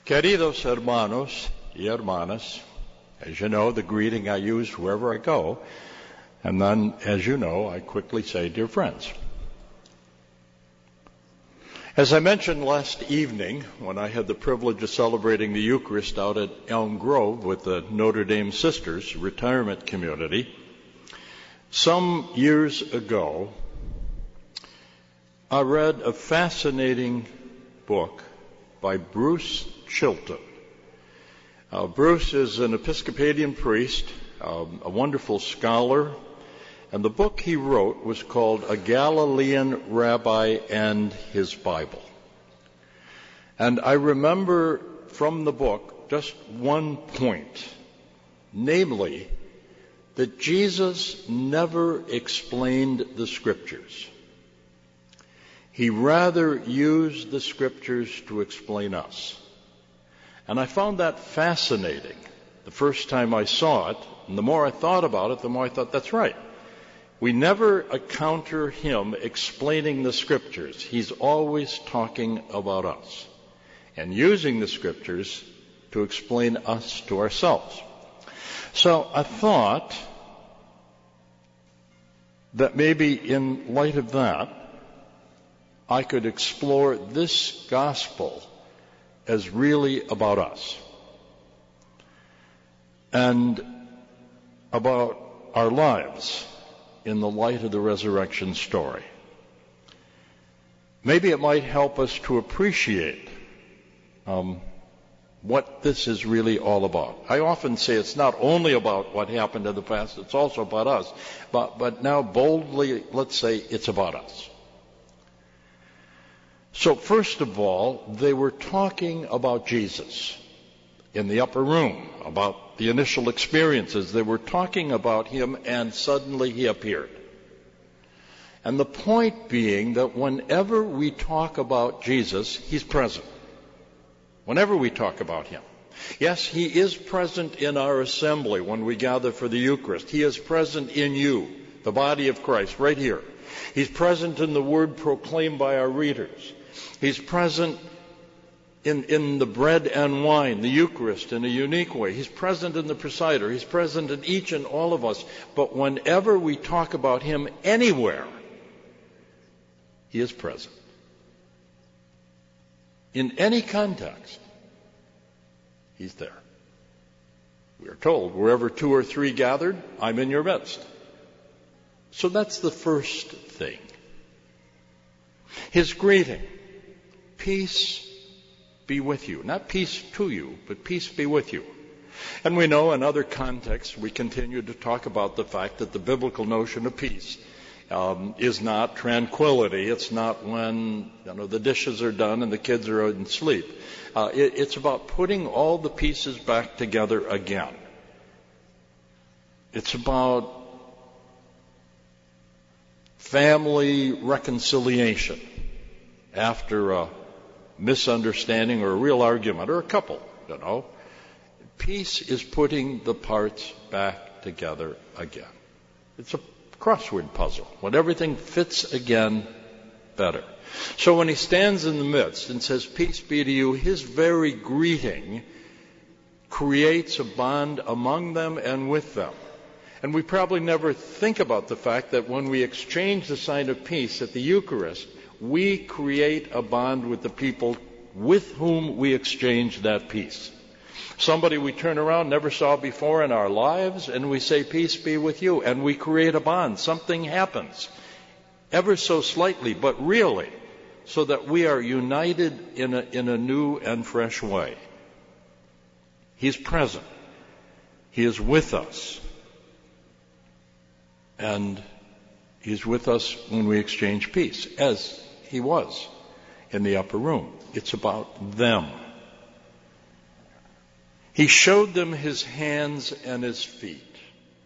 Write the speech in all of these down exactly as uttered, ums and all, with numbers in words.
Queridos hermanos y hermanas, as you know, the greeting I use wherever I go, and then, as you know, I quickly say, dear friends. As I mentioned last evening, when I had the privilege of celebrating the Eucharist out at Elm Grove with the Notre Dame Sisters retirement community, some years ago, I read a fascinating book by Bruce Chilton. Uh, Bruce is an Episcopalian priest, um, a wonderful scholar, and the book he wrote was called A Galilean Rabbi and His Bible. And I remember from the book just one point, namely that Jesus never explained the Scriptures. He rather used the Scriptures to explain us. And I found that fascinating the first time I saw it, and the more I thought about it, the more I thought, that's right. We never encounter him explaining the Scriptures. He's always talking about us and using the Scriptures to explain us to ourselves. So I thought that maybe in light of that, I could explore this gospel as really about us and about our lives in the light of the resurrection story. Maybe it might help us to appreciate um, what this is really all about. I often say it's not only about what happened in the past, it's also about us. But, but now boldly, let's say it's about us. So first of all, they were talking about Jesus in the upper room, about the initial experiences. They were talking about him, and suddenly he appeared. And the point being that whenever we talk about Jesus, he's present. Whenever we talk about him. Yes, he is present in our assembly when we gather for the Eucharist. He is present in you, the body of Christ, right here. He's present in the word proclaimed by our readers. He's present in, in the bread and wine, the Eucharist, in a unique way. He's present in the presider. He's present in each and all of us. But whenever we talk about him anywhere, he is present. In any context, he's there. We are told, wherever two or three gathered, I'm in your midst. So that's the first thing. His greeting. Peace be with you. Not peace to you, but peace be with you. And we know in other contexts we continue to talk about the fact that the biblical notion of peace um, is not tranquility. It's not when you know the dishes are done and the kids are in sleep. Uh, it, it's about putting all the pieces back together again. It's about family reconciliation after a misunderstanding or a real argument, or a couple, you know. Peace is putting the parts back together again. It's a crossword puzzle. When everything fits again better. So when he stands in the midst and says, peace be to you, his very greeting creates a bond among them and with them. And we probably never think about the fact that when we exchange the sign of peace at the Eucharist, we create a bond with the people with whom we exchange that peace. Somebody we turn around, never saw before in our lives, and we say, peace be with you, and we create a bond. Something happens, ever so slightly, but really, so that we are united in a, in a new and fresh way. He's present. He is with us. And he's with us when we exchange peace, as he was in the upper room. It's about them. He showed them his hands and his feet.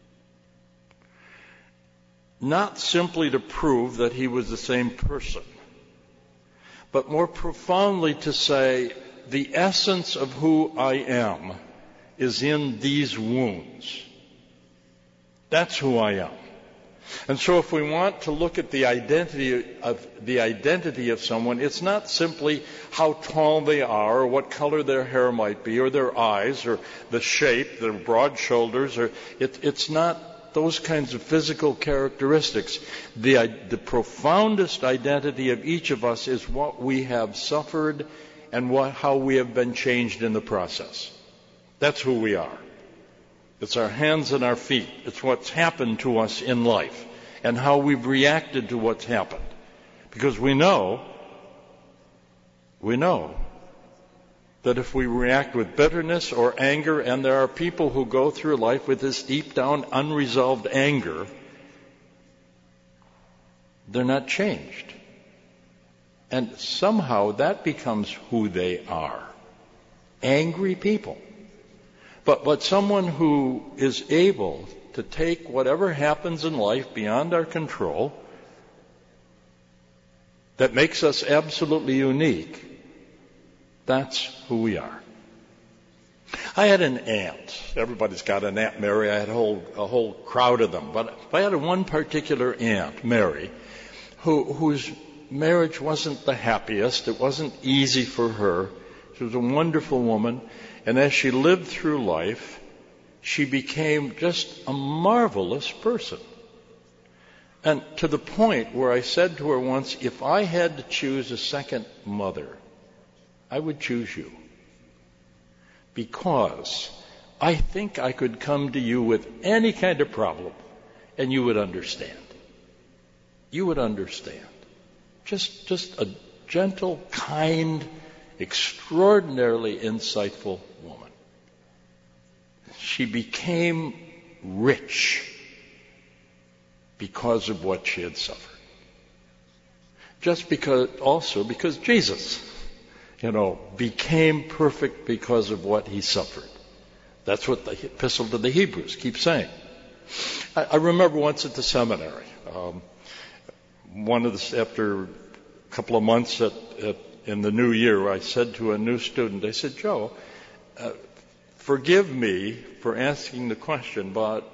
Not simply to prove that he was the same person, but more profoundly to say, the essence of who I am is in these wounds. That's who I am. And so if we want to look at the identity of the identity of someone, it's not simply how tall they are or what color their hair might be or their eyes or the shape, their broad shoulders, or it, it's not those kinds of physical characteristics. The, the profoundest identity of each of us is what we have suffered and what, how we have been changed in the process. That's who we are. It's our hands and our feet. It's what's happened to us in life and how we've reacted to what's happened. Because we know, we know that if we react with bitterness or anger, and there are people who go through life with this deep down unresolved anger, they're not changed. And somehow that becomes who they are. Angry people. But, but someone who is able to take whatever happens in life beyond our control, that makes us absolutely unique, that's who we are. I had an aunt. Everybody's got an Aunt Mary. I had a whole, a whole crowd of them. But I had one particular aunt, Mary, who, whose marriage wasn't the happiest. It wasn't easy for her. She was a wonderful woman. And as she lived through life, she became just a marvelous person. And to the point where I said to her once, if I had to choose a second mother, I would choose you. Because I think I could come to you with any kind of problem and you would understand. You would understand. Just, just a gentle, kind, extraordinarily insightful woman. She became rich because of what she had suffered. Just because, also because Jesus, you know, became perfect because of what he suffered. That's what the Epistle to the Hebrews keeps saying. I, I remember once at the seminary, um, one of the, after a couple of months at, at in the new year, I said to a new student, I said, Joe, uh, forgive me for asking the question, but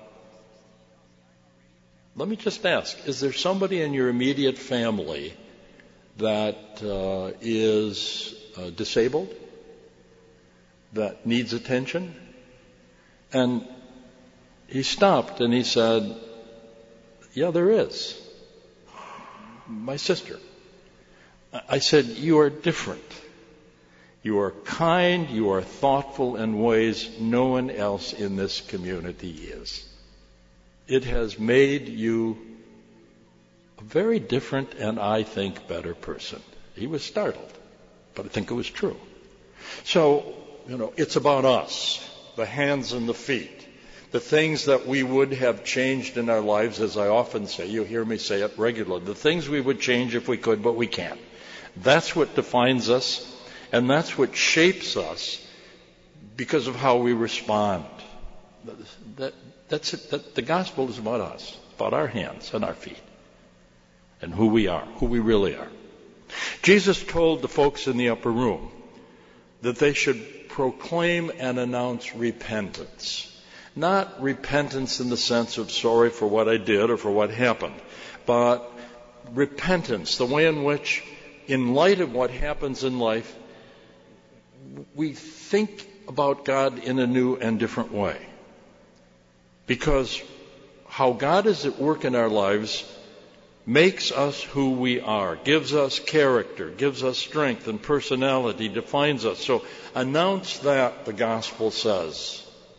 let me just ask, is there somebody in your immediate family that uh, is uh, disabled, that needs attention? And he stopped and he said, yeah, there is. My sister. I said, you are different. You are kind, you are thoughtful in ways no one else in this community is. It has made you a very different and, I think, better person. He was startled, but I think it was true. So, you know, it's about us, the hands and the feet, the things that we would have changed in our lives, as I often say. You hear me say it regularly. The things we would change if we could, but we can't. That's what defines us, and that's what shapes us because of how we respond. That, that's it. That, the gospel is about us, about our hands and our feet, and who we are, who we really are. Jesus told the folks in the upper room that they should proclaim and announce repentance. Not repentance in the sense of sorry for what I did or for what happened, but repentance, the way in which, in light of what happens in life, we think about God in a new and different way. Because how God is at work in our lives makes us who we are, gives us character, gives us strength and personality, defines us. So announce that, the gospel says.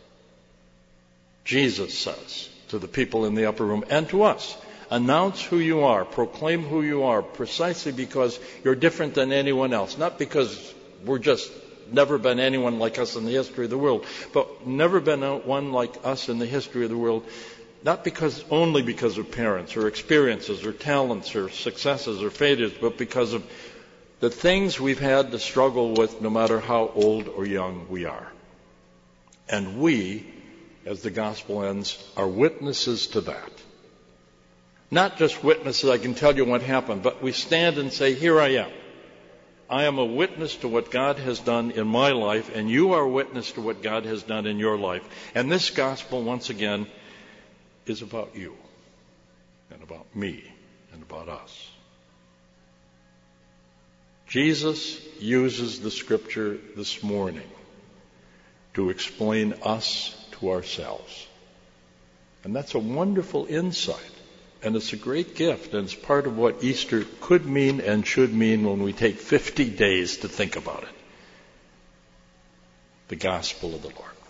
Jesus says to the people in the upper room and to us. Announce who you are, proclaim who you are, precisely because you're different than anyone else. Not because we're just never been anyone like us in the history of the world, but never been one like us in the history of the world, not because only because of parents or experiences or talents or successes or failures, but because of the things we've had to struggle with no matter how old or young we are. And we, as the gospel ends, are witnesses to that. Not just witnesses, I can tell you what happened, but we stand and say, here I am. I am a witness to what God has done in my life, and you are a witness to what God has done in your life. And this gospel, once again, is about you. and about me and about us. Jesus uses the Scripture this morning to explain us to ourselves. And that's a wonderful insight. And it's a great gift. And it's part of what Easter could mean and should mean when we take fifty days to think about it. The gospel of the Lord.